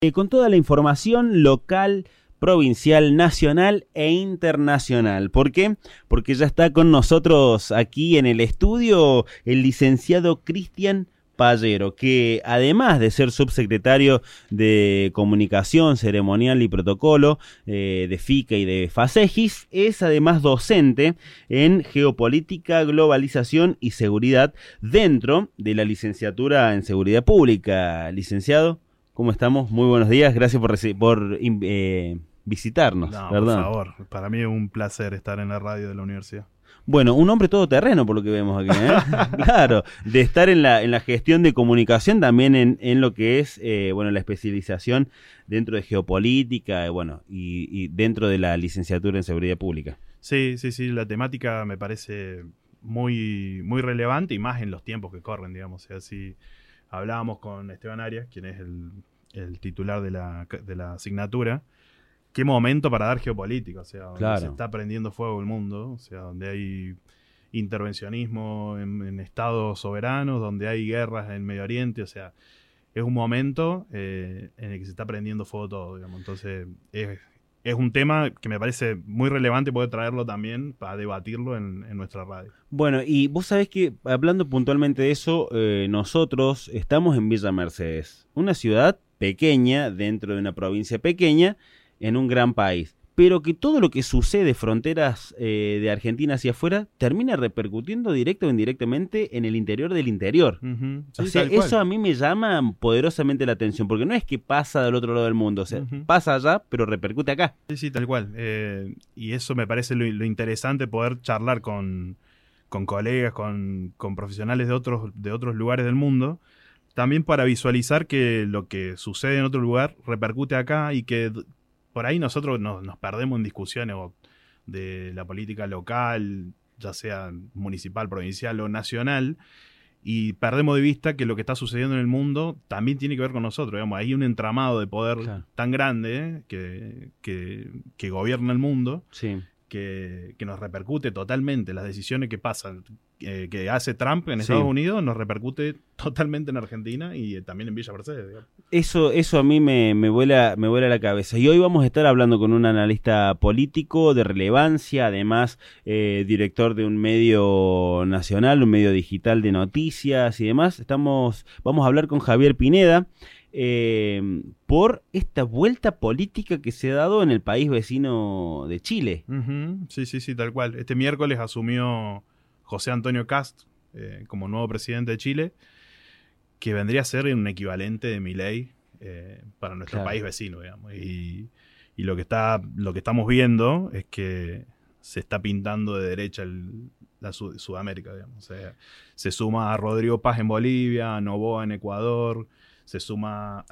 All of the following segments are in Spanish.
Con toda la información local, provincial, nacional e internacional. ¿Por qué? Porque ya está con nosotros aquí en el estudio el licenciado Cristian Pallero, que además de ser subsecretario de Comunicación, Ceremonial y Protocolo de FICA y de FASEGIS, es además docente en Geopolítica, Globalización y Seguridad dentro de la licenciatura en Seguridad Pública. Licenciado, ¿cómo estamos? Muy buenos días, gracias por visitarnos. No, ¿verdad? por favor, para mí es un placer estar en la radio de la universidad. Bueno, un hombre todoterreno por lo que vemos aquí, ¿eh? Claro, de estar en la gestión de comunicación, también en lo que es la especialización dentro de geopolítica, y dentro de la licenciatura en seguridad pública. Sí, la temática me parece muy, muy relevante y más en los tiempos que corren, digamos. O sea, si hablábamos con Esteban Arias, quien es el titular de la asignatura. Qué momento para dar geopolítica, o sea, donde claro, se está prendiendo fuego el mundo, o sea, donde hay intervencionismo en estados soberanos, donde hay guerras en Medio Oriente, o sea, es un momento en el que se está prendiendo fuego todo, digamos. Entonces, es un tema que me parece muy relevante poder traerlo también para debatirlo en nuestra radio. Bueno, y vos sabés que, hablando puntualmente de eso, nosotros estamos en Villa Mercedes, una ciudad pequeña, dentro de una provincia pequeña, en un gran país, pero que todo lo que sucede fronteras de Argentina hacia afuera termina repercutiendo directo o indirectamente en el interior del interior. Uh-huh. Sí, o sea, eso a mí me llama poderosamente la atención, porque no es que pasa del otro lado del mundo, o sea, pasa allá, pero repercute acá. Sí, tal cual. Y eso me parece lo interesante, poder charlar con colegas, con profesionales de otros lugares del mundo, también para visualizar que lo que sucede en otro lugar repercute acá y que por ahí nosotros nos perdemos en discusiones de la política local, ya sea municipal, provincial o nacional, y perdemos de vista que lo que está sucediendo en el mundo también tiene que ver con nosotros. Digamos, hay un entramado de poder tan grande que gobierna el mundo, sí, que nos repercute totalmente. Las decisiones que pasan, que hace Trump en Estados Unidos, nos repercute totalmente en Argentina y también en Villa Mercedes, digamos. Eso a mí me vuela la cabeza. Y hoy vamos a estar hablando con un analista político de relevancia, además director de un medio nacional, un medio digital de noticias y demás. Vamos a hablar con Javier Pineda por esta vuelta política que se ha dado en el país vecino de Chile. Uh-huh. Sí, tal cual. Este miércoles asumió José Antonio Kast como nuevo presidente de Chile, que vendría a ser un equivalente de Milei para nuestro país vecino, digamos. Y lo que estamos viendo es que se está pintando de derecha Sudamérica, digamos. O sea, se suma a Rodrigo Paz en Bolivia, a Noboa en Ecuador, se suma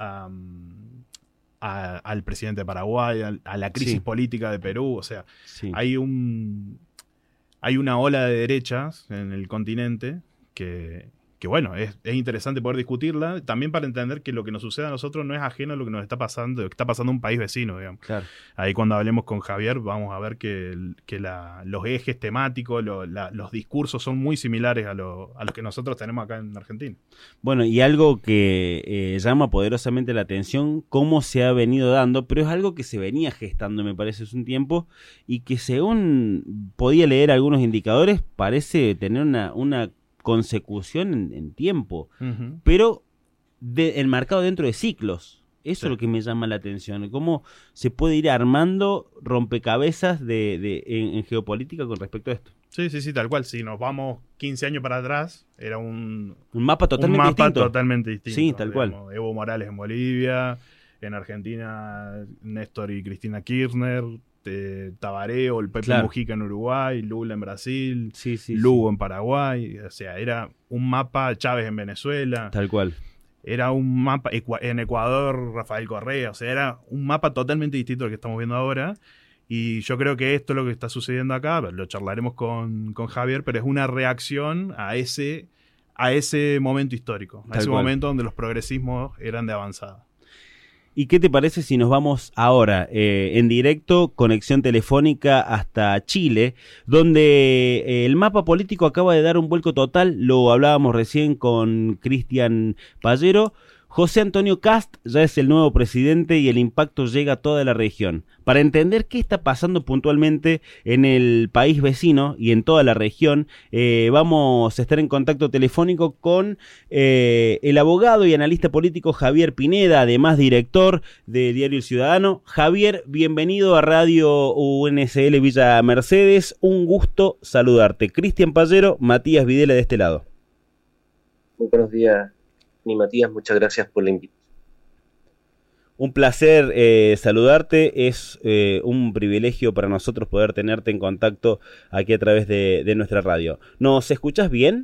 al presidente de Paraguay, a la crisis política de Perú. O sea, hay una ola de derechas en el continente que bueno, es interesante poder discutirla, también para entender que lo que nos sucede a nosotros no es ajeno a lo que nos está pasando, lo que está pasando en un país vecino, digamos. Claro. Ahí cuando hablemos con Javier vamos a ver que los ejes temáticos, los discursos son muy similares a los que nosotros tenemos acá en Argentina. Bueno, y algo que llama poderosamente la atención, cómo se ha venido dando, pero es algo que se venía gestando, me parece, hace un tiempo, y que según podía leer algunos indicadores, parece tener una consecución en tiempo, pero enmarcado dentro de ciclos. Eso es lo que me llama la atención, cómo se puede ir armando rompecabezas en geopolítica con respecto a esto. Sí, tal cual. Si nos vamos 15 años para atrás, era un mapa totalmente distinto. Sí, tal cual. Evo Morales en Bolivia, en Argentina Néstor y Cristina Kirchner, Tabaré o el Pepe Mujica en Uruguay, Lula en Brasil, Lugo en Paraguay. O sea, era un mapa, Chávez en Venezuela. Tal cual. Era un mapa en Ecuador, Rafael Correa. O sea, era un mapa totalmente distinto al que estamos viendo ahora. Y yo creo que esto es lo que está sucediendo acá. Lo charlaremos con Javier, pero es una reacción a ese momento histórico, a ese momento donde los progresismos eran de avanzada. ¿Y qué te parece si nos vamos ahora en directo, conexión telefónica hasta Chile, donde el mapa político acaba de dar un vuelco total? Lo hablábamos recién con Cristian Pallero, José Antonio Kast ya es el nuevo presidente y el impacto llega a toda la región. Para entender qué está pasando puntualmente en el país vecino y en toda la región, vamos a estar en contacto telefónico con el abogado y analista político Javier Pineda, además director de Diario El Ciudadano. Javier, bienvenido a Radio UNSL Villa Mercedes. Un gusto saludarte. Cristian Pallero, Matías Videla de este lado. Muy buenos días, Matías. Muchas gracias por la invitación. Un placer saludarte, es un privilegio para nosotros poder tenerte en contacto aquí a través de nuestra radio. ¿Nos escuchás bien?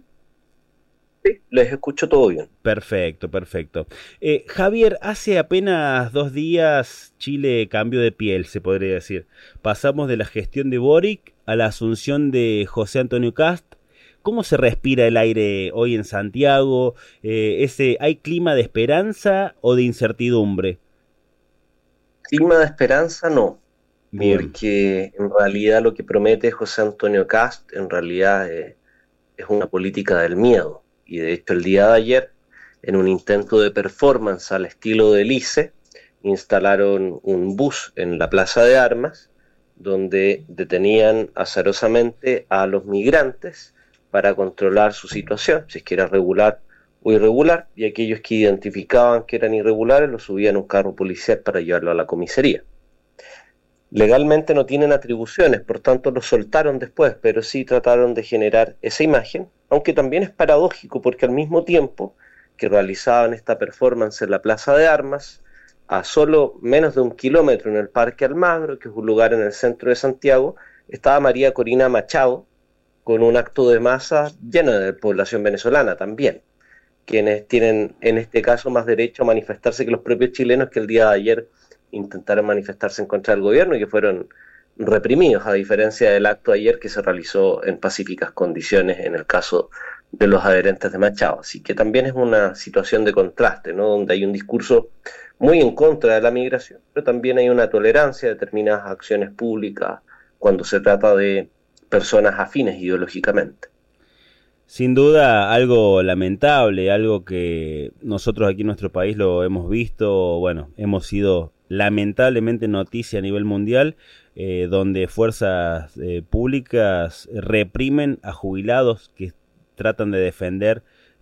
Sí, les escucho todo bien. Perfecto, perfecto. Javier, hace apenas 2 días Chile cambió de piel, se podría decir. Pasamos de la gestión de Boric a la asunción de José Antonio Kast. ¿Cómo se respira el aire hoy en Santiago? ¿Hay clima de esperanza o de incertidumbre? Clima de esperanza no, Bien. Porque en realidad lo que promete José Antonio Kast en realidad es una política del miedo. Y de hecho el día de ayer, en un intento de performance al estilo del ICE, instalaron un bus en la Plaza de Armas, donde detenían azarosamente a los migrantes para controlar su situación, si es que era regular o irregular, y aquellos que identificaban que eran irregulares los subían a un carro policial para llevarlo a la comisaría. Legalmente no tienen atribuciones, por tanto los soltaron después, pero sí trataron de generar esa imagen, aunque también es paradójico porque al mismo tiempo que realizaban esta performance en la Plaza de Armas, a solo menos de 1 kilómetro en el Parque Almagro, que es un lugar en el centro de Santiago, estaba María Corina Machado con un acto de masa lleno de población venezolana también, quienes tienen en este caso más derecho a manifestarse que los propios chilenos, que el día de ayer intentaron manifestarse en contra del gobierno y que fueron reprimidos, a diferencia del acto de ayer que se realizó en pacíficas condiciones en el caso de los adherentes de Machado. Así que también es una situación de contraste, ¿no? Donde hay un discurso muy en contra de la migración, pero también hay una tolerancia a determinadas acciones públicas cuando se trata de personas afines ideológicamente. Sin duda algo lamentable, algo que nosotros aquí en nuestro país lo hemos visto, bueno, hemos sido lamentablemente noticia a nivel mundial, donde fuerzas públicas reprimen a jubilados que tratan de defender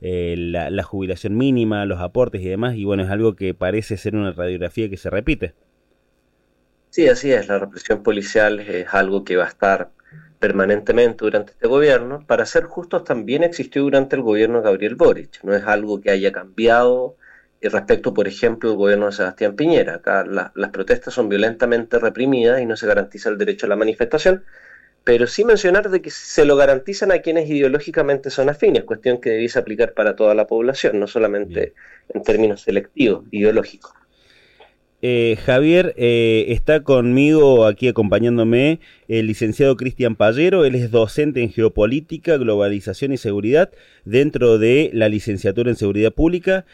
la jubilación mínima, los aportes y demás, y bueno, es algo que parece ser una radiografía que se repite. Sí, así es, la represión policial es algo que va a estar permanentemente durante este gobierno. Para ser justos, también existió durante el gobierno de Gabriel Boric, no es algo que haya cambiado respecto, por ejemplo, al gobierno de Sebastián Piñera. Acá las protestas son violentamente reprimidas y no se garantiza el derecho a la manifestación, pero sí mencionar de que se lo garantizan a quienes ideológicamente son afines, cuestión que debiese aplicar para toda la población, no solamente en términos selectivos, ideológicos. Javier, está conmigo aquí acompañándome el licenciado Cristian Pallero. Él es docente en Geopolítica, Globalización y Seguridad dentro de la licenciatura en Seguridad Pública.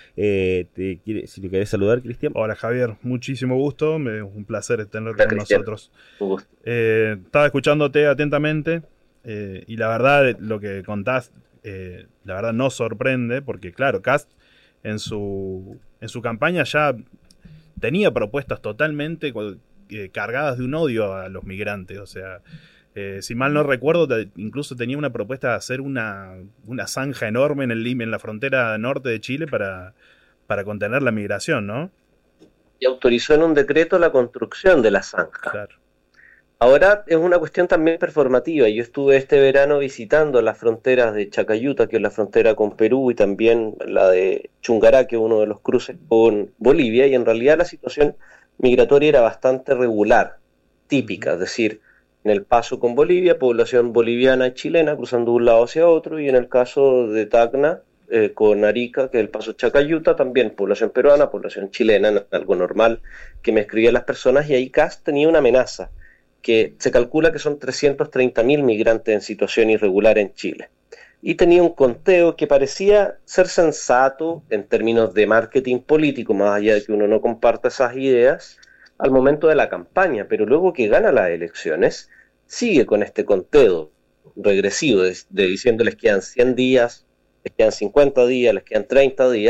Si me querés saludar, Cristian. Hola Javier, muchísimo gusto, un placer tenerte con nosotros. Estaba escuchándote atentamente y la verdad lo que contás, la verdad nos sorprende porque claro, Kast en su campaña ya tenía propuestas totalmente cargadas de un odio a los migrantes. O sea, si mal no recuerdo, incluso tenía una propuesta de hacer una zanja enorme en la frontera norte de Chile para contener la migración, ¿no? Y autorizó en un decreto la construcción de la zanja. Claro. Ahora es una cuestión también performativa. Yo estuve este verano visitando las fronteras de Chacayuta, que es la frontera con Perú, y también la de Chungará, que es uno de los cruces con Bolivia, y en realidad la situación migratoria era bastante regular, típica, es decir, en el paso con Bolivia, población boliviana y chilena cruzando de un lado hacia otro, y en el caso de Tacna, con Arica, que es el paso Chacayuta, también población peruana, población chilena, algo normal que me escribían las personas, y ahí Kast tenía una amenaza, que se calcula que son 330.000 migrantes en situación irregular en Chile. Y tenía un conteo que parecía ser sensato en términos de marketing político, más allá de que uno no comparta esas ideas, al momento de la campaña, pero luego que gana las elecciones, sigue con este conteo regresivo de diciendo les quedan 100 días, les quedan 50 días, les quedan 30 días,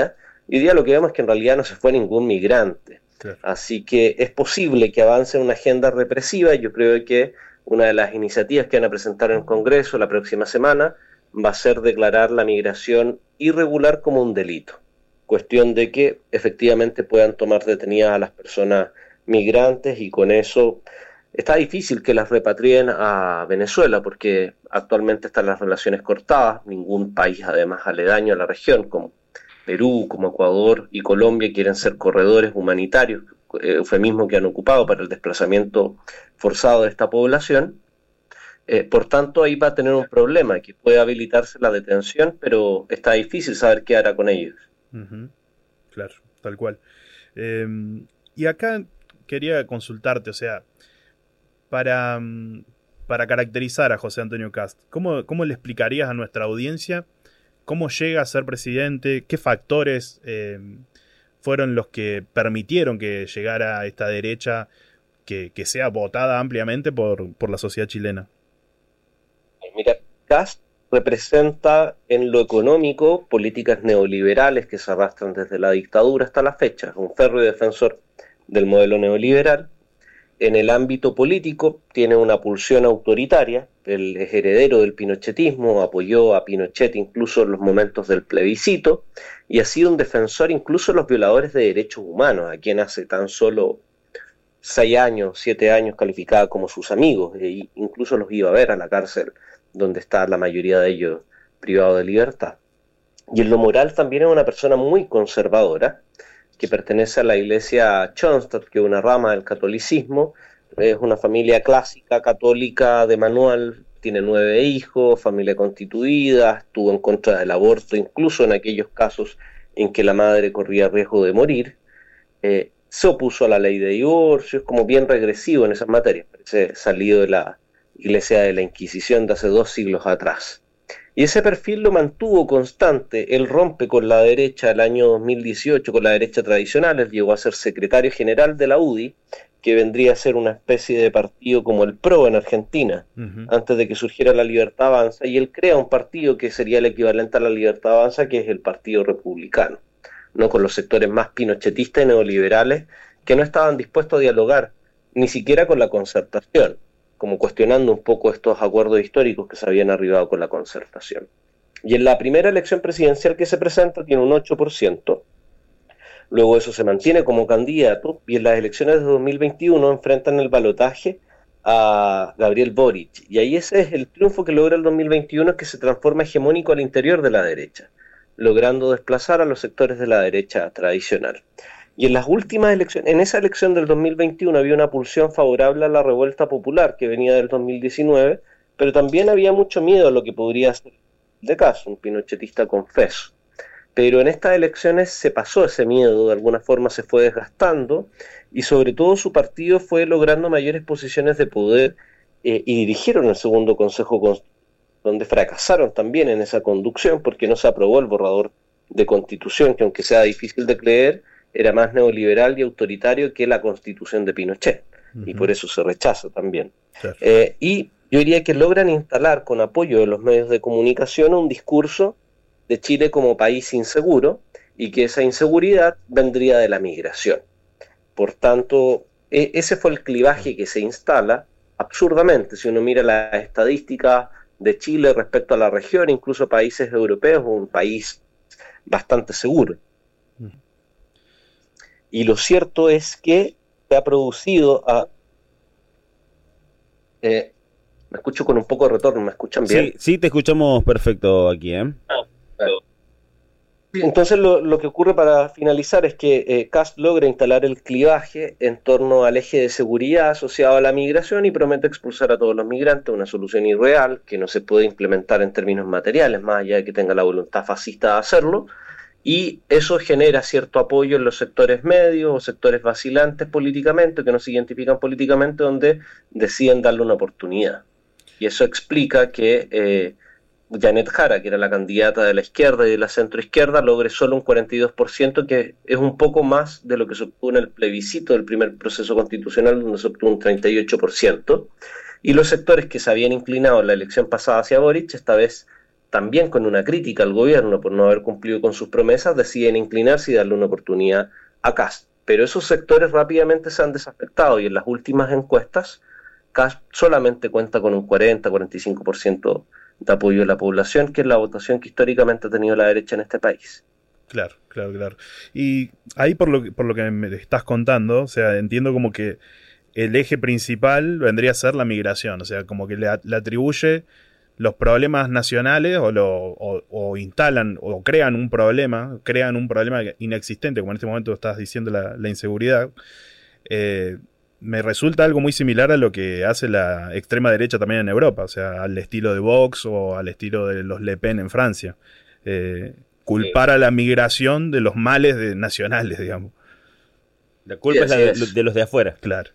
Y hoy día lo que vemos es que en realidad no se fue ningún migrante. Claro. Así que es posible que avance una agenda represiva. Yo creo que una de las iniciativas que van a presentar en el Congreso la próxima semana va a ser declarar la migración irregular como un delito. Cuestión de que efectivamente puedan tomar detenidas a las personas migrantes, y con eso está difícil que las repatrien a Venezuela, porque actualmente están las relaciones cortadas. Ningún país, además, aledaño a la región, como Perú, como Ecuador y Colombia, quieren ser corredores humanitarios, eufemismo que han ocupado para el desplazamiento forzado de esta población. Por tanto, ahí va a tener un problema, que puede habilitarse la detención, pero está difícil saber qué hará con ellos. Claro, tal cual. Y acá quería consultarte, o sea, para caracterizar a José Antonio Kast, ¿cómo le explicarías a nuestra audiencia cómo llega a ser presidente? ¿Qué factores fueron los que permitieron que llegara a esta derecha que sea votada ampliamente por la sociedad chilena? Mira, Kast representa en lo económico políticas neoliberales que se arrastran desde la dictadura hasta la fecha. Es un férreo defensor del modelo neoliberal. En el ámbito político tiene una pulsión autoritaria. Él es heredero del pinochetismo, apoyó a Pinochet incluso en los momentos del plebiscito, y ha sido un defensor incluso de los violadores de derechos humanos, a quien hace tan solo 6 años, 7 años calificaba como sus amigos, e incluso los iba a ver a la cárcel, donde está la mayoría de ellos privados de libertad. Y en lo moral también es una persona muy conservadora, que pertenece a la iglesia Schoenstatt, que es una rama del catolicismo. Es una familia clásica católica de manual, tiene 9 hijos, familia constituida, estuvo en contra del aborto, incluso en aquellos casos en que la madre corría riesgo de morir. Se opuso a la ley de divorcio, es como bien regresivo en esas materias, parece salido de la iglesia de la Inquisición de hace 2 siglos atrás. Y ese perfil lo mantuvo constante. Él rompe con la derecha el año 2018, con la derecha tradicional. Él llegó a ser secretario general de la UDI, que vendría a ser una especie de partido como el PRO en Argentina, antes de que surgiera la Libertad Avanza, y él crea un partido que sería el equivalente a la Libertad Avanza, que es el Partido Republicano, no, con los sectores más pinochetistas y neoliberales, que no estaban dispuestos a dialogar, ni siquiera con la Concertación, como cuestionando un poco estos acuerdos históricos que se habían arribado con la Concertación. Y en la primera elección presidencial que se presenta tiene un 8%, luego eso se mantiene como candidato, y en las elecciones de 2021 enfrentan el balotaje a Gabriel Boric, y ahí ese es el triunfo que logra el 2021, que se transforma hegemónico al interior de la derecha, logrando desplazar a los sectores de la derecha tradicional. Y en las últimas elecciones, en esa elección del 2021 había una pulsión favorable a la revuelta popular que venía del 2019, pero también había mucho miedo a lo que podría ser de caso, un pinochetista confeso. Pero en estas elecciones se pasó ese miedo, de alguna forma se fue desgastando, y sobre todo su partido fue logrando mayores posiciones de poder, y dirigieron el segundo Consejo Constitucional, donde fracasaron también en esa conducción porque no se aprobó el borrador de Constitución, que aunque sea difícil de creer, era más neoliberal y autoritario que la Constitución de Pinochet, y por eso se rechaza también. Claro. Y yo diría que logran instalar, con apoyo de los medios de comunicación, un discurso de Chile como país inseguro, y que esa inseguridad vendría de la migración. Por tanto, ese fue el clivaje que se instala absurdamente. Si uno mira las estadísticas de Chile respecto a la región, incluso países europeos, un país bastante seguro. Y lo cierto es que se ha producido me escucho con un poco de retorno, ¿me escuchan bien? Sí, te escuchamos perfecto aquí, ¿eh? Claro. Entonces lo que ocurre, para finalizar, es que Kast logra instalar el clivaje en torno al eje de seguridad asociado a la migración y promete expulsar a todos los migrantes, una solución irreal que no se puede implementar en términos materiales, más allá de que tenga la voluntad fascista de hacerlo, y eso genera cierto apoyo en los sectores medios o sectores vacilantes políticamente, que no se identifican políticamente, donde deciden darle una oportunidad. Y eso explica que Janet Jara, que era la candidata de la izquierda y de la centroizquierda, logre solo un 42%, que es un poco más de lo que se obtuvo en el plebiscito del primer proceso constitucional, donde se obtuvo un 38%. Y los sectores que se habían inclinado en la elección pasada hacia Boric, esta vez también con una crítica al gobierno por no haber cumplido con sus promesas, deciden inclinarse y darle una oportunidad a Kast. Pero esos sectores rápidamente se han desafectado y en las últimas encuestas Kast solamente cuenta con un 40-45% de apoyo de la población, que es la votación que históricamente ha tenido la derecha en este país. Claro. Y ahí por lo que me estás contando, o sea, entiendo como que el eje principal vendría a ser la migración, o sea, como que le atribuye los problemas nacionales o instalan o crean un problema inexistente, como en este momento estás diciendo la inseguridad. Me resulta algo muy similar a lo que hace la extrema derecha también en Europa, o sea, al estilo de Vox o al estilo de los Le Pen en Francia. Culpar a la migración de los males nacionales, digamos. La culpa es de los de afuera. Claro.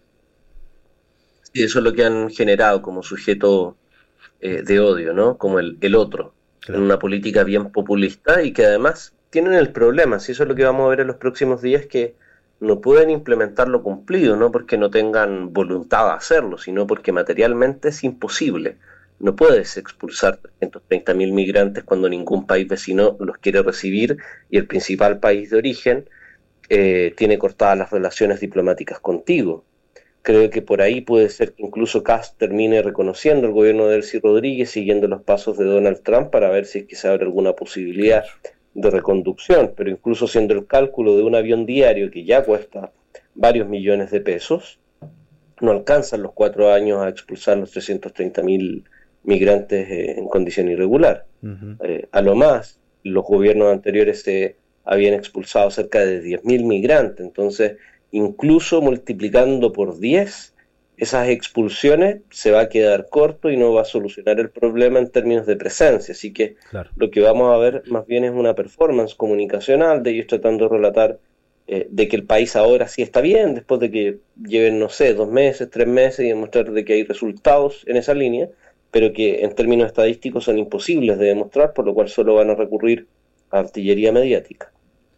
Sí, eso es lo que han generado como sujeto de odio, ¿no? Como el otro, claro. En una política bien populista y que además tienen el problema, si eso es lo que vamos a ver en los próximos días, que no pueden implementar lo cumplido, no porque no tengan voluntad de hacerlo, sino porque materialmente es imposible. No puedes expulsar 330.000 migrantes cuando ningún país vecino los quiere recibir y el principal país de origen tiene cortadas las relaciones diplomáticas contigo. Creo que por ahí puede ser que incluso Kast termine reconociendo el gobierno de Delcy Rodríguez, siguiendo los pasos de Donald Trump para ver si es que se abre alguna posibilidad de reconducción, pero incluso haciendo el cálculo de un avión diario que ya cuesta varios millones de pesos, no alcanzan los 4 años a expulsar los 330.000 migrantes en condición irregular. Uh-huh. A lo más, los gobiernos anteriores se habían expulsado cerca de 10.000 migrantes, entonces incluso multiplicando por 10 esas expulsiones se va a quedar corto y no va a solucionar el problema en términos de presencia, así que claro. Lo que vamos a ver más bien es una performance comunicacional de ellos tratando de relatar de que el país ahora sí está bien, después de que lleven, no sé, 2 meses, 3 meses y demostrar de que hay resultados en esa línea, pero que en términos estadísticos son imposibles de demostrar, por lo cual solo van a recurrir a artillería mediática.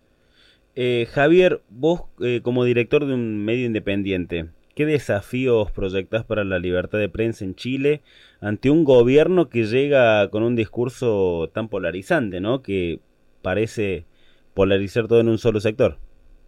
Javier, vos como director de un medio independiente, ¿qué desafíos proyectás para la libertad de prensa en Chile ante un gobierno que llega con un discurso tan polarizante, ¿no? Que parece polarizar todo en un solo sector?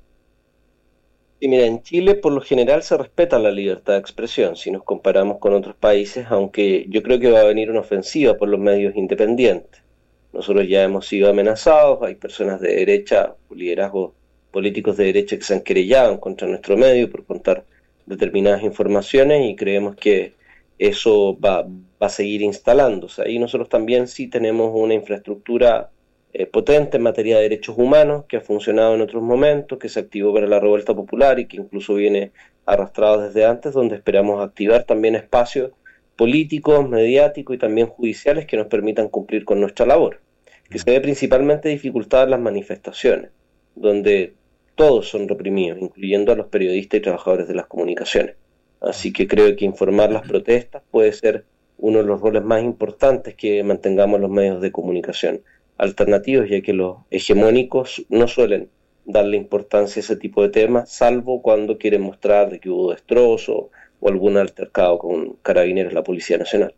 Y mira, en Chile por lo general se respeta la libertad de expresión si nos comparamos con otros países, aunque yo creo que va a venir una ofensiva por los medios independientes. Nosotros ya hemos sido amenazados, hay personas de derecha, liderazgos políticos de derecha que se han querellado contra nuestro medio por contar determinadas informaciones y creemos que eso va a seguir instalándose. Ahí nosotros también sí tenemos una infraestructura potente en materia de derechos humanos que ha funcionado en otros momentos, que se activó para la revuelta popular y que incluso viene arrastrado desde antes, donde esperamos activar también espacios políticos, mediáticos y también judiciales que nos permitan cumplir con nuestra labor, que se ve principalmente dificultada en las manifestaciones, donde todos son reprimidos, incluyendo a los periodistas y trabajadores de las comunicaciones. Así que creo que informar las protestas puede ser uno de los roles más importantes que mantengamos los medios de comunicación alternativos, ya que los hegemónicos no suelen darle importancia a ese tipo de temas, salvo cuando quieren mostrar de que hubo destrozo o algún altercado con carabineros de la Policía Nacional.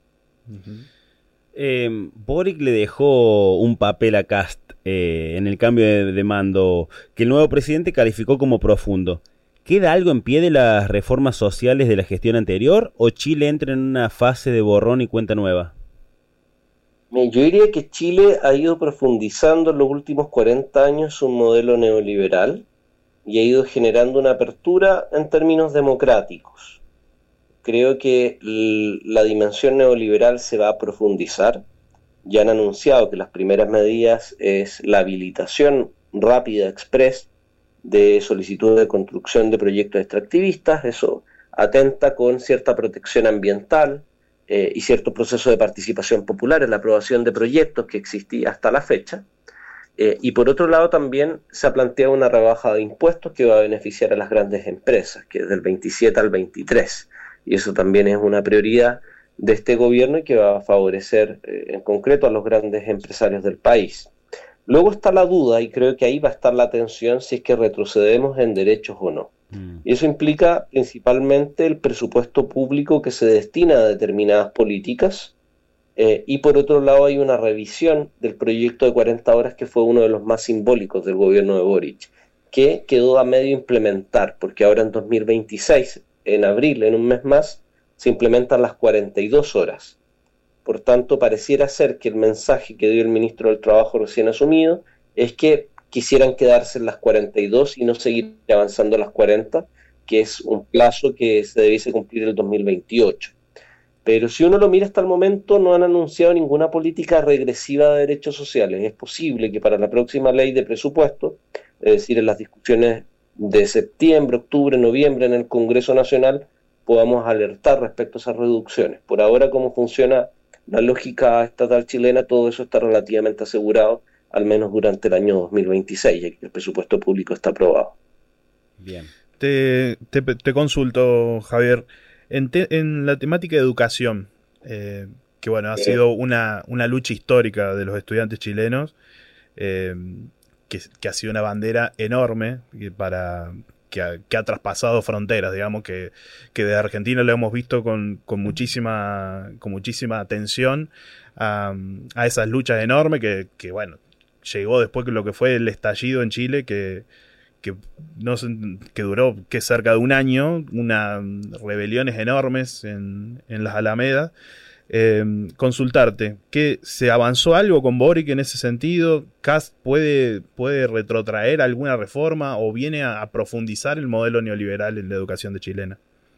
Boric le dejó un papel a Kast en el cambio de mando que el nuevo presidente calificó como profundo. ¿Queda algo en pie de las reformas sociales de la gestión anterior o Chile entra en una fase de borrón y cuenta nueva? Yo diría que Chile ha ido profundizando en los últimos 40 años un modelo neoliberal y ha ido generando una apertura en términos democráticos. Creo que la dimensión neoliberal se va a profundizar. Ya han anunciado que las primeras medidas es la habilitación rápida, express, de solicitud de construcción de proyectos extractivistas. Eso atenta con cierta protección ambiental y cierto proceso de participación popular en la aprobación de proyectos que existía hasta la fecha. Y por otro lado también se ha planteado una rebaja de impuestos que va a beneficiar a las grandes empresas, que es del 27 al 23. Y eso también es una prioridad de este gobierno y que va a favorecer en concreto a los grandes empresarios del país. Luego está la duda, y creo que ahí va a estar la tensión si es que retrocedemos en derechos o no. Y eso implica principalmente el presupuesto público que se destina a determinadas políticas Y por otro lado hay una revisión del proyecto de 40 horas que fue uno de los más simbólicos del gobierno de Boric, que quedó a medio implementar, porque ahora en 2026, en abril, en un mes más, se implementan las 42 horas. Por tanto, pareciera ser que el mensaje que dio el ministro del Trabajo recién asumido es que quisieran quedarse en las 42 y no seguir avanzando a las 40, que es un plazo que se debiese cumplir el 2028. Pero si uno lo mira hasta el momento, no han anunciado ninguna política regresiva de derechos sociales. Es posible que para la próxima ley de presupuesto, es decir, en las discusiones de septiembre, octubre, noviembre en el Congreso Nacional, podamos alertar respecto a esas reducciones. Por ahora, como funciona la lógica estatal chilena, todo eso está relativamente asegurado, al menos durante el año 2026, ya que el presupuesto público está aprobado. Bien. Te consulto, Javier. En la temática de educación, que bueno, ha sido una lucha histórica de los estudiantes chilenos, que ha sido una bandera enorme que ha traspasado fronteras, digamos, que de Argentina lo hemos visto con muchísima atención a esas luchas enormes que bueno, llegó después de lo que fue el estallido en Chile, que duró cerca de un año, unas rebeliones enormes en las Alamedas. Consultarte, ¿que se avanzó algo con Boric en ese sentido? ¿Kast puede retrotraer alguna reforma o viene a profundizar el modelo neoliberal en la educación de chilena?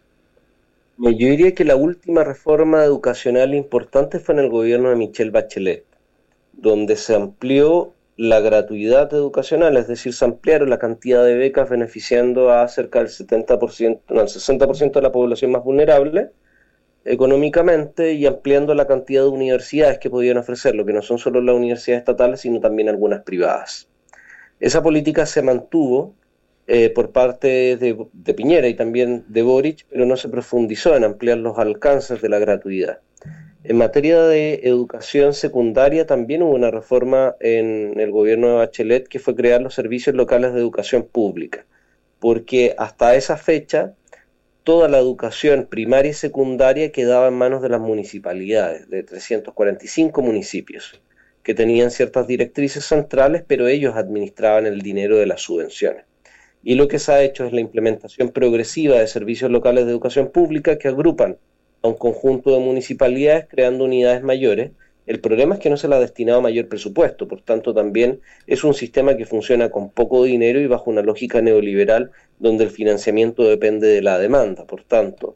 Yo diría que la última reforma educacional importante fue en el gobierno de Michelle Bachelet, donde se amplió la gratuidad educacional, es decir, se ampliaron la cantidad de becas beneficiando a cerca del 70%, no, el 60% de la población más vulnerable económicamente, y ampliando la cantidad de universidades que podían ofrecerlo, que no son solo las universidades estatales, sino también algunas privadas. Esa política se mantuvo por parte de Piñera y también de Boric, pero no se profundizó en ampliar los alcances de la gratuidad. En materia de educación secundaria también hubo una reforma en el gobierno de Bachelet, que fue crear los servicios locales de educación pública, porque hasta esa fecha toda la educación primaria y secundaria quedaba en manos de las municipalidades, de 345 municipios, que tenían ciertas directrices centrales, pero ellos administraban el dinero de las subvenciones. Y lo que se ha hecho es la implementación progresiva de servicios locales de educación pública que agrupan a un conjunto de municipalidades creando unidades mayores. El problema es que no se le ha destinado mayor presupuesto, por tanto también es un sistema que funciona con poco dinero y bajo una lógica neoliberal donde el financiamiento depende de la demanda, por tanto,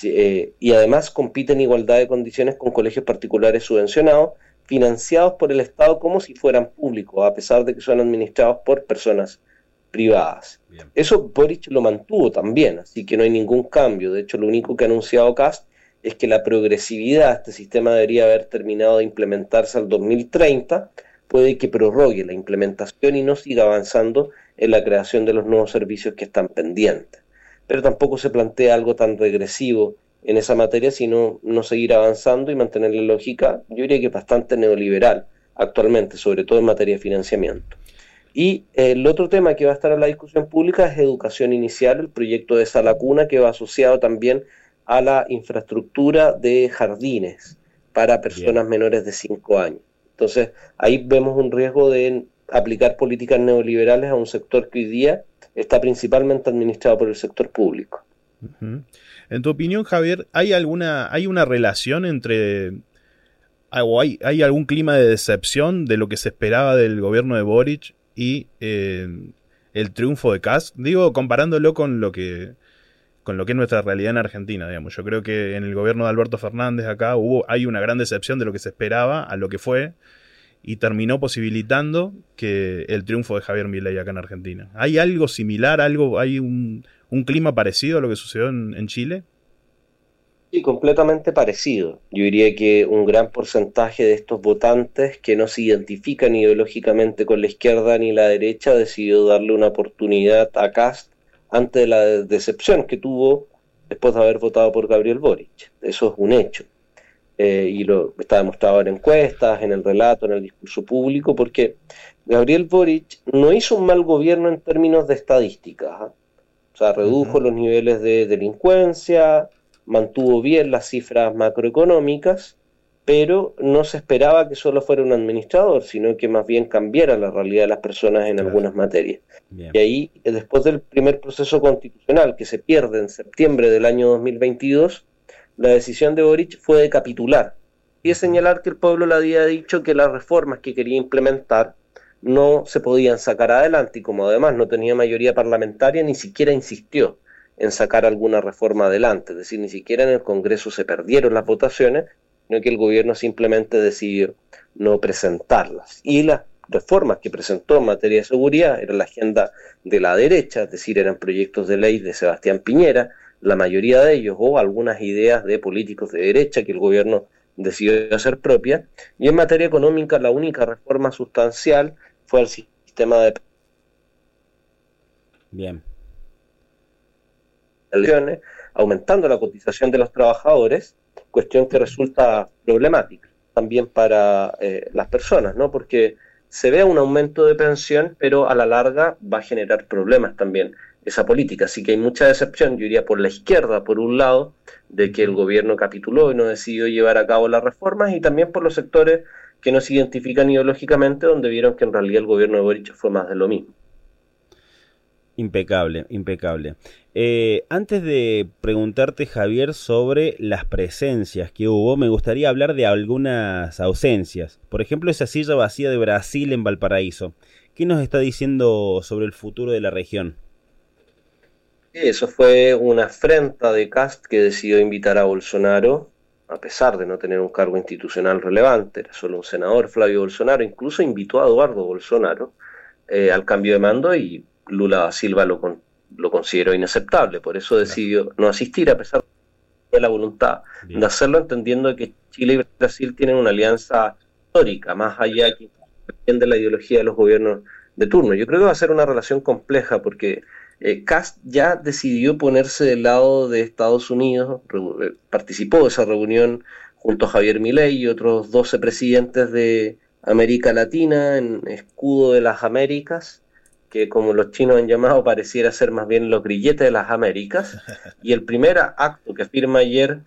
y además compite en igualdad de condiciones con colegios particulares subvencionados, financiados por el Estado como si fueran públicos, a pesar de que son administrados por personas privadas. Bien. Eso Boric lo mantuvo también, así que no hay ningún cambio. De hecho, lo único que ha anunciado Kast es que la progresividad de este sistema debería haber terminado de implementarse al 2030, puede que prorrogue la implementación y no siga avanzando en la creación de los nuevos servicios que están pendientes. Pero tampoco se plantea algo tan regresivo en esa materia, sino no seguir avanzando y mantener la lógica, yo diría que bastante neoliberal actualmente, sobre todo en materia de financiamiento. Y el otro tema que va a estar en la discusión pública es educación inicial, el proyecto de Sala Cuna, que va asociado también a la infraestructura de jardines para personas menores de 5 años. Entonces, ahí vemos un riesgo de aplicar políticas neoliberales a un sector que hoy día está principalmente administrado por el sector público. Uh-huh. En tu opinión, Javier, ¿hay una relación entre... o hay algún clima de decepción de lo que se esperaba del gobierno de Boric y el triunfo de Kast? Digo, comparándolo con lo que es nuestra realidad en Argentina, digamos. Yo creo que en el gobierno de Alberto Fernández acá hay una gran decepción de lo que se esperaba a lo que fue, y terminó posibilitando que el triunfo de Javier Milei acá en Argentina. ¿Hay algo similar, hay un clima parecido a lo que sucedió en Chile? Sí, completamente parecido. Yo diría que un gran porcentaje de estos votantes que no se identifican ideológicamente con la izquierda ni la derecha decidió darle una oportunidad a Kast ante la decepción que tuvo después de haber votado por Gabriel Boric. Eso es un hecho. Y lo está demostrado en encuestas, en el relato, en el discurso público, porque Gabriel Boric no hizo un mal gobierno en términos de estadísticas, ¿eh? O sea, redujo los niveles de delincuencia, mantuvo bien las cifras macroeconómicas, pero no se esperaba que solo fuera un administrador, sino que más bien cambiara la realidad de las personas en algunas materias. Bien. Y ahí, después del primer proceso constitucional que se pierde en septiembre del año 2022, la decisión de Boric fue de capitular y de señalar que el pueblo le había dicho que las reformas que quería implementar no se podían sacar adelante, y como además no tenía mayoría parlamentaria, ni siquiera insistió en sacar alguna reforma adelante, es decir, ni siquiera en el Congreso se perdieron las votaciones, sino que el gobierno simplemente decidió no presentarlas. Y las reformas que presentó en materia de seguridad eran la agenda de la derecha, es decir, eran proyectos de ley de Sebastián Piñera, la mayoría de ellos, o algunas ideas de políticos de derecha que el gobierno decidió hacer propia. Y en materia económica, la única reforma sustancial fue el sistema de Bien. pensiones, aumentando la cotización de los trabajadores, cuestión que resulta problemática también para las personas, ¿no? Porque se ve un aumento de pensión, pero a la larga va a generar problemas también esa política. Así que hay mucha decepción, yo diría, por la izquierda, por un lado, de que el gobierno capituló y no decidió llevar a cabo las reformas, y también por los sectores que no se identifican ideológicamente, donde vieron que en realidad el gobierno de Boric fue más de lo mismo. Impecable, impecable. Antes de preguntarte, Javier, sobre las presencias que hubo, me gustaría hablar de algunas ausencias. Por ejemplo, esa silla vacía de Brasil en Valparaíso. ¿Qué nos está diciendo sobre el futuro de la región? Eso fue una afrenta de Kast, que decidió invitar a Bolsonaro, a pesar de no tener un cargo institucional relevante, era solo un senador, Flavio Bolsonaro, incluso invitó a Eduardo Bolsonaro al cambio de mando, y Lula da Silva lo consideró inaceptable, por eso decidió no asistir, a pesar de la voluntad de hacerlo, entendiendo que Chile y Brasil tienen una alianza histórica, más allá que de la ideología de los gobiernos de turno. Yo creo que va a ser una relación compleja, porque Kast ya decidió ponerse del lado de Estados Unidos, participó de esa reunión junto a Javier Milei y otros 12 presidentes de América Latina en escudo de las Américas, que como los chinos han llamado pareciera ser más bien los grilletes de las Américas, y el primer acto que firma ayer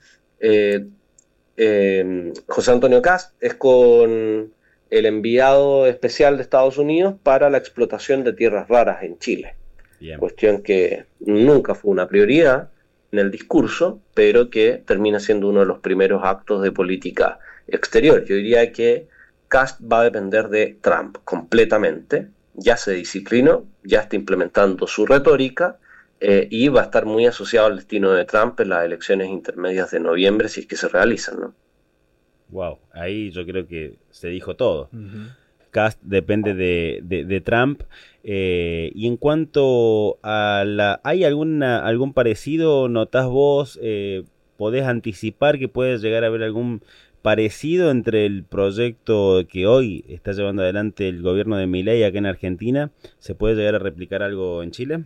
José Antonio Kast es con el enviado especial de Estados Unidos para la explotación de tierras raras en Chile. Bien. Cuestión que nunca fue una prioridad en el discurso, pero que termina siendo uno de los primeros actos de política exterior. Yo diría que Kast va a depender de Trump completamente, ya se disciplinó, ya está implementando su retórica y va a estar muy asociado al destino de Trump en las elecciones intermedias de noviembre, si es que se realizan, ¿no? Wow, ahí yo creo que se dijo todo. Kast depende de Trump. Y en cuanto a ¿hay algún parecido? ¿Notás vos? ¿Podés anticipar que puede llegar a haber algún parecido entre el proyecto que hoy está llevando adelante el gobierno de Milei acá en Argentina? ¿Se puede llegar a replicar algo en Chile?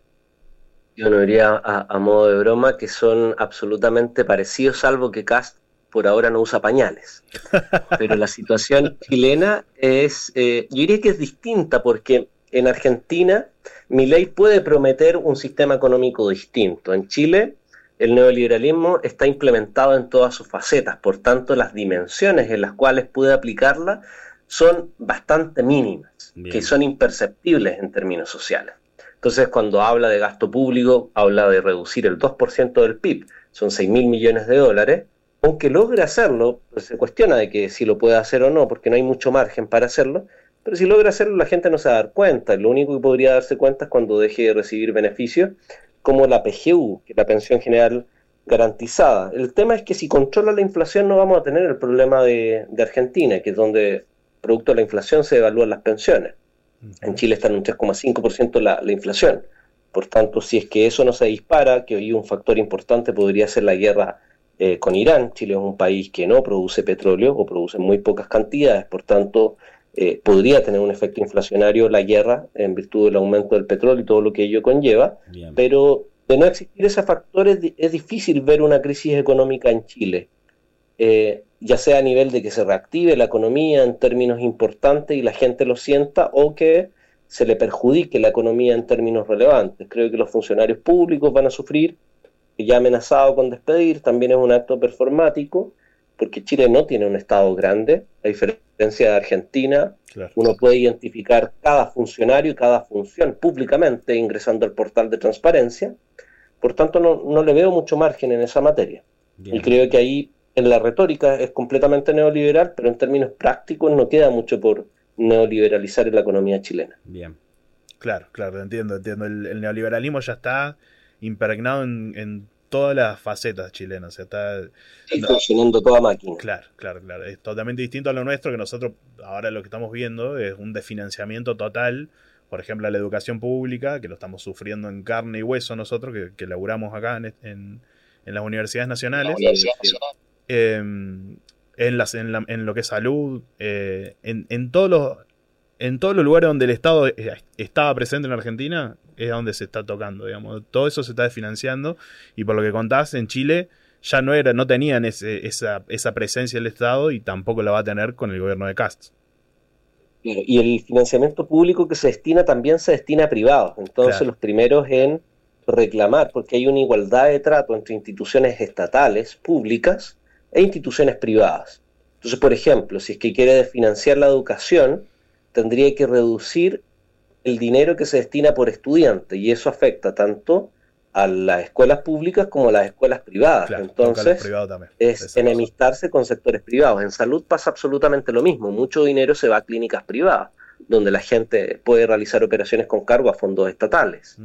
Yo no diría a modo de broma que son absolutamente parecidos, salvo que Kast por ahora no usa pañales. Pero la situación chilena es, yo diría que es distinta, porque en Argentina Milei puede prometer un sistema económico distinto. En Chile el neoliberalismo está implementado en todas sus facetas, por tanto las dimensiones en las cuales puede aplicarla son bastante mínimas, que son imperceptibles en términos sociales. Entonces, cuando habla de gasto público, habla de reducir el 2% del PIB, son 6.000 millones de dólares, aunque logre hacerlo, pues se cuestiona de que si lo puede hacer o no, porque no hay mucho margen para hacerlo, pero si logra hacerlo la gente no se va a dar cuenta, lo único que podría darse cuenta es cuando deje de recibir beneficios, como la PGU, que es la pensión general garantizada. El tema es que si controla la inflación no vamos a tener el problema de Argentina, que es donde, producto de la inflación, se evalúan las pensiones. En Chile está en un 3,5% la inflación. Por tanto, si es que eso no se dispara, que hoy un factor importante podría ser la guerra con Irán. Chile es un país que no produce petróleo o produce muy pocas cantidades, por tanto podría tener un efecto inflacionario la guerra en virtud del aumento del petróleo y todo lo que ello conlleva. Bien. Pero de no existir ese factor es difícil ver una crisis económica en Chile, ya sea a nivel de que se reactive la economía en términos importantes y la gente lo sienta, o que se le perjudique la economía en términos relevantes. Creo que los funcionarios públicos van a sufrir, ya amenazado con despedir, también es un acto performático, porque Chile no tiene un Estado grande, a diferencia de Argentina. Claro. Uno puede identificar cada funcionario y cada función públicamente ingresando al portal de transparencia. Por tanto, no le veo mucho margen en esa materia. Bien. Y creo que ahí, en la retórica, es completamente neoliberal, pero en términos prácticos no queda mucho por neoliberalizar en la economía chilena. Bien. Claro, entiendo. El neoliberalismo ya está impregnado en todas las facetas chilenas. O sea, está funcionando toda máquina. Claro. Es totalmente distinto a lo nuestro, que nosotros ahora lo que estamos viendo es un desfinanciamiento total. Por ejemplo, a la educación pública, que lo estamos sufriendo en carne y hueso nosotros, que laburamos acá en las universidades nacionales. En lo que es salud, en todos los lugares donde el Estado estaba presente en Argentina, es donde se está tocando, digamos. Todo eso se está desfinanciando, y por lo que contás, en Chile ya no tenían esa presencia del Estado, y tampoco la va a tener con el gobierno de Kast. Claro, y el financiamiento público que se destina también se destina a privados. Entonces, claro, los primeros en reclamar, porque hay una igualdad de trato entre instituciones estatales, públicas, e instituciones privadas. Entonces, por ejemplo, si es que quiere desfinanciar la educación, tendría que reducir el dinero que se destina por estudiante, y eso afecta tanto a las escuelas públicas como a las escuelas privadas. Claro, entonces es enemistarse con sectores privados. En salud pasa absolutamente lo mismo. Mucho dinero se va a clínicas privadas, donde la gente puede realizar operaciones con cargo a fondos estatales.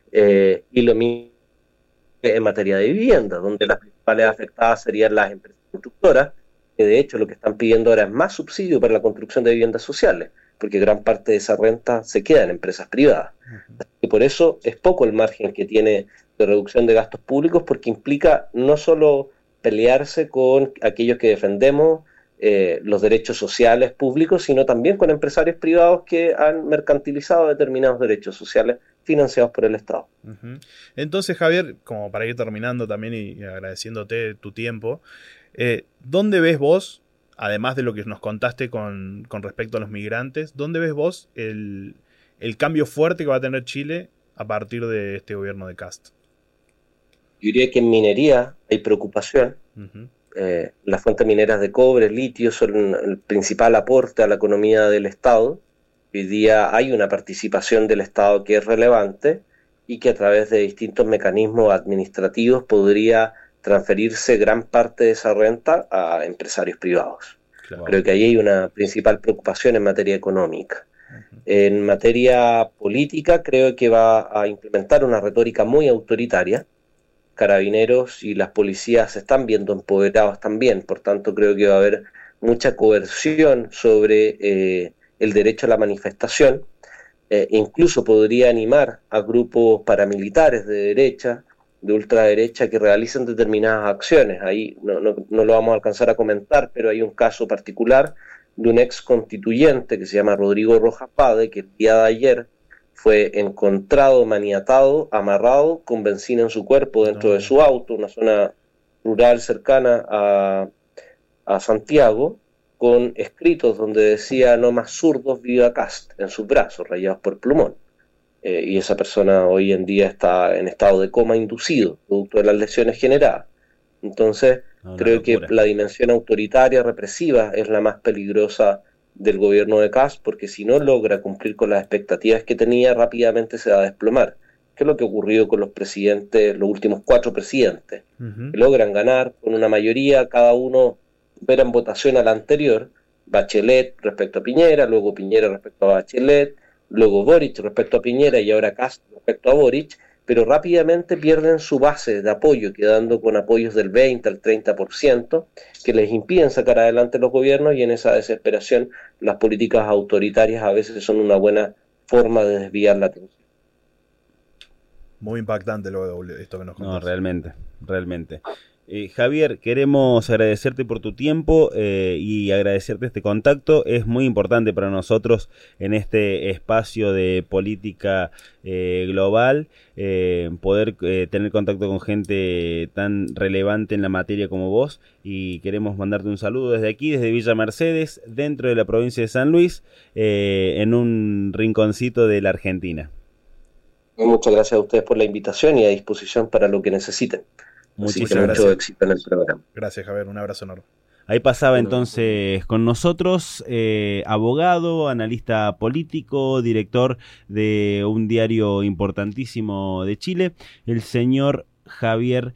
Y lo mismo en materia de vivienda, donde las principales afectadas serían las empresas constructoras, que de hecho lo que están pidiendo ahora es más subsidio para la construcción de viviendas sociales, porque gran parte de esa renta se queda en empresas privadas. Y por eso es poco el margen que tiene de reducción de gastos públicos, porque implica no solo pelearse con aquellos que defendemos los derechos sociales públicos, sino también con empresarios privados que han mercantilizado determinados derechos sociales financiados por el Estado. Entonces, Javier, como para ir terminando también y agradeciéndote tu tiempo, ¿dónde ves vos, además de lo que nos contaste con respecto a los migrantes, dónde ves vos el cambio fuerte que va a tener Chile a partir de este gobierno de Kast? Yo diría que en minería hay preocupación. Las fuentes mineras de cobre, litio, son el principal aporte a la economía del Estado. Hoy día hay una participación del Estado que es relevante y que a través de distintos mecanismos administrativos podría transferirse gran parte de esa renta a empresarios privados. Claro. Creo que ahí hay una principal preocupación en materia económica. En materia política, creo que va a implementar una retórica muy autoritaria. Carabineros y las policías se están viendo empoderados también, por tanto creo que va a haber mucha coerción sobre el derecho a la manifestación. Incluso podría animar a grupos paramilitares de derecha, de ultraderecha, que realicen determinadas acciones. Ahí no lo vamos a alcanzar a comentar, pero hay un caso particular de un ex constituyente que se llama Rodrigo Rojas Pade, que el día de ayer fue encontrado maniatado, amarrado, con benzina en su cuerpo dentro de su auto, una zona rural cercana a Santiago, con escritos donde decía "no más zurdos, viva Kast", en sus brazos, rayados por plumón. Y esa persona hoy en día está en estado de coma inducido, producto de las lesiones generadas. Entonces, creo que la dimensión autoritaria, represiva, es la más peligrosa del gobierno de Kast, porque si no logra cumplir con las expectativas que tenía, rápidamente se va a desplomar. ¿Qué es lo que ha ocurrido con los presidentes, los últimos 4 presidentes? Que logran ganar con una mayoría, cada uno supera en votación a la anterior, Bachelet respecto a Piñera, luego Piñera respecto a Bachelet, luego Boric respecto a Piñera y ahora Kast respecto a Boric, pero rápidamente pierden su base de apoyo, quedando con apoyos del 20 al 30%, que les impiden sacar adelante los gobiernos, y en esa desesperación las políticas autoritarias a veces son una buena forma de desviar la atención. Muy impactante esto que nos contás. No, realmente. Javier, queremos agradecerte por tu tiempo y agradecerte este contacto. Es muy importante para nosotros en este espacio de política global poder tener contacto con gente tan relevante en la materia como vos, y queremos mandarte un saludo desde aquí, desde Villa Mercedes, dentro de la provincia de San Luis, en un rinconcito de la Argentina. Muchas gracias a ustedes por la invitación y a disposición para lo que necesiten. Muchísimas gracias. Mucho éxito en el programa. Gracias, Javier. Un abrazo enorme. Ahí pasaba entonces con nosotros, abogado, analista político, director de un diario importantísimo de Chile, el señor Javier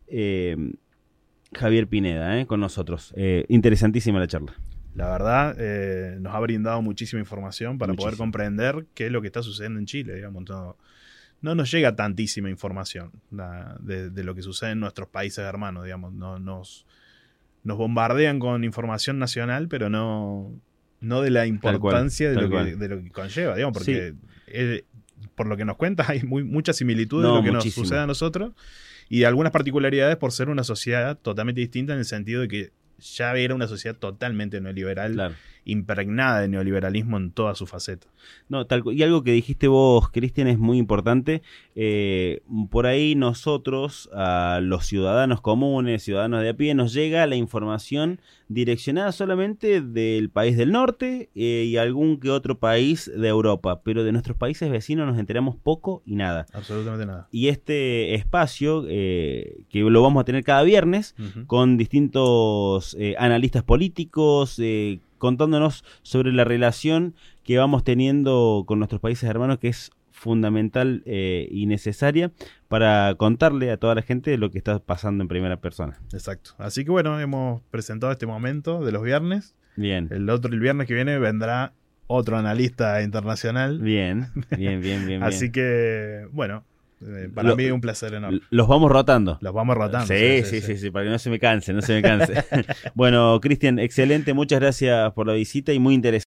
Pineda, con nosotros. Interesantísima la charla. La verdad, nos ha brindado muchísima información para poder comprender qué es lo que está sucediendo en Chile, digamos. No nos llega tantísima información de lo que sucede en nuestros países hermanos, digamos. Nos bombardean con información nacional, pero no de la importancia de lo que conlleva, digamos, porque por lo que nos cuentas hay mucha similitud de lo que nos sucede a nosotros y algunas particularidades por ser una sociedad totalmente distinta en el sentido de que ya era una sociedad totalmente neoliberal, impregnada de neoliberalismo en toda su faceta. No, y algo que dijiste vos, Cristian, es muy importante. Por ahí nosotros, a los ciudadanos comunes, ciudadanos de a pie, nos llega la información direccionada solamente del país del norte y algún que otro país de Europa, pero de nuestros países vecinos nos enteramos poco y nada. Absolutamente nada. Y este espacio, que lo vamos a tener cada viernes, con distintos analistas políticos, contándonos sobre la relación que vamos teniendo con nuestros países hermanos, que es fundamental y necesaria para contarle a toda la gente lo que está pasando en primera persona. Exacto. Así que bueno, hemos presentado este momento de los viernes. Bien. El viernes que viene vendrá otro analista internacional. Bien. Así que, bueno, para mí es un placer enorme. Los vamos rotando. Sí, para que no se me canse. Bueno, Cristian, excelente, muchas gracias por la visita y muy interesante.